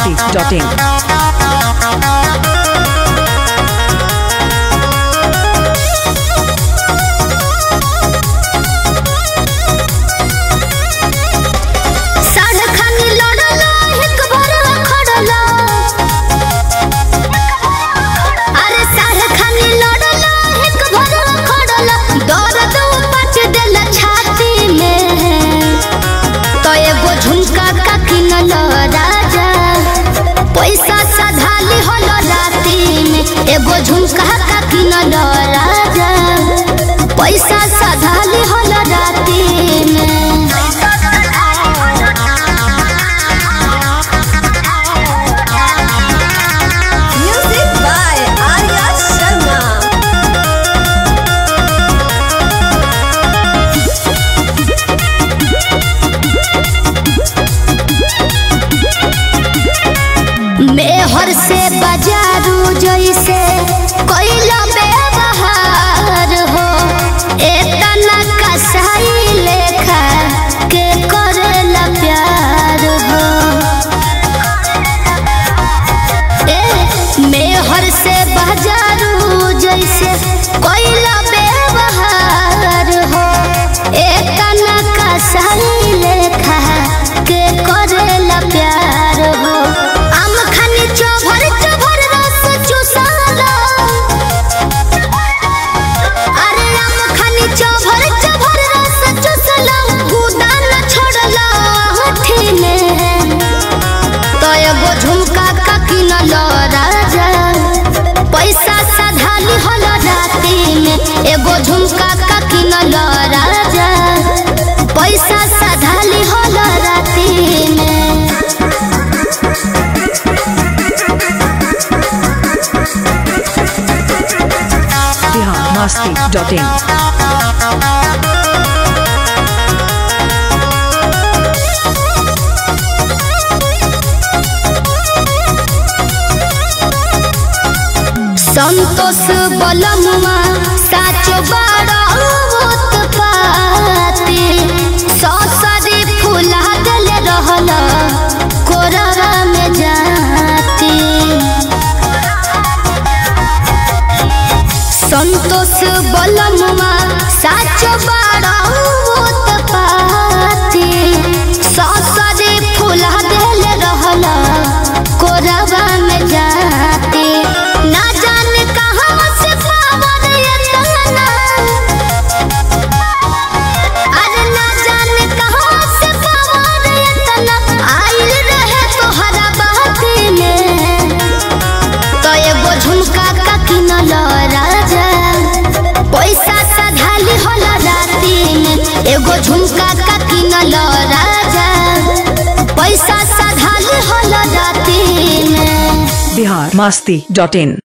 biharmasti.in एगो झुमका का किनल राजा पैसा साधाली हल राती में। Music by Arya Sharma. मेहर से बाजारू जैसे कोइला व्यवहार हो एतना कसाई लेखा के करेला प्यार हो। मेहर से बाजारू जैसे कोइला व्यवहार हो एतना कसाई लेखा के करेला प्यार हो। झुमका का किनल राजा पैसा साधाली हल राती में। एगो झुमका का किनल राजा पैसा साधाली हल राती में। biharmasti.in संतोष बलमुआ साचो बड़ा उत्पाती ससरी फुला दिल रहल कोररा में जाती। संतोष बलमुआ साचो बड़ा उत्पाती ससरी फुला दिल रहल कोररा में जाती। झुमका का किनल राजा पैसा साधाली हल राती में। एगो झुमका का किनल राजा पैसा साधाली हल राती में। biharmasti.in